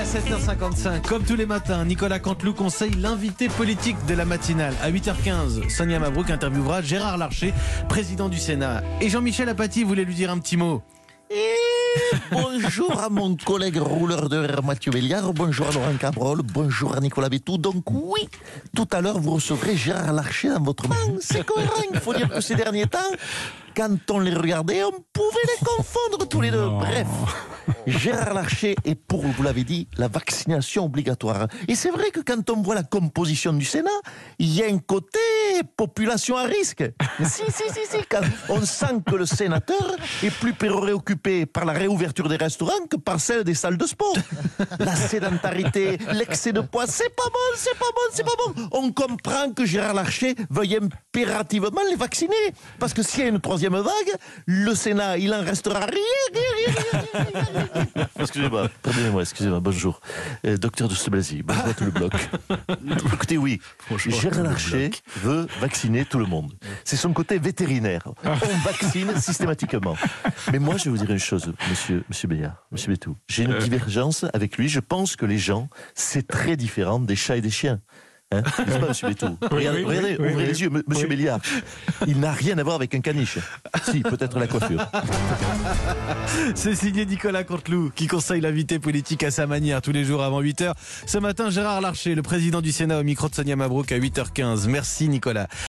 7h55, comme tous les matins, Nicolas Canteloup conseille l'invité politique de la matinale. À 8h15, Sonia Mabrouk interviewera Gérard Larcher, président du Sénat. Et Jean-Michel Apathy voulait lui dire un petit mot. Et bonjour à mon collègue rouleur de verre Mathieu Béliard, bonjour à Laurent Cabrol, bonjour à Nicolas Bétou. Donc oui, tout à l'heure vous recevrez Gérard Larcher dans votre main. C'est cohérent, il faut dire que ces derniers temps, quand on les regardait, on pouvait les confondre tous les deux. Bref, Gérard Larcher est pour, vous l'avez dit, la vaccination obligatoire. Et c'est vrai que quand on voit la composition du Sénat, il y a un côté population à risque. Si, quand on sent que le sénateur est plus préoccupé par la réouverture des restaurants que par celle des salles de sport. La sédentarité, l'excès de poids, c'est pas bon. On comprend que Gérard Larcher veuille impérativement les vacciner. Parce que s'il y a une troisième vague, le Sénat, il en restera rien. Excusez-moi, pardonnez-moi, bonjour. Docteur de Seblazy, bonjour à tout le bloc. Écoutez, oui, Gérard Larcher veut vacciner tout le monde. C'est son côté vétérinaire. On vaccine systématiquement. Mais moi, je vais vous dire une chose, monsieur Béliard, monsieur Bétou. J'ai une divergence avec lui. Je pense que les gens, c'est très différent des chats et des chiens. Hein, n'est-ce pas, monsieur Bétou? Regardez, ouvrez les yeux, monsieur Béliard. Il n'a rien à voir avec un caniche. Si, peut-être la coiffure. C'est signé Nicolas Canteloup qui conseille l'invité politique à sa manière tous les jours avant 8h. Ce matin, Gérard Larcher, le président du Sénat, au micro de Sonia Mabrouk à 8h15. Merci Nicolas.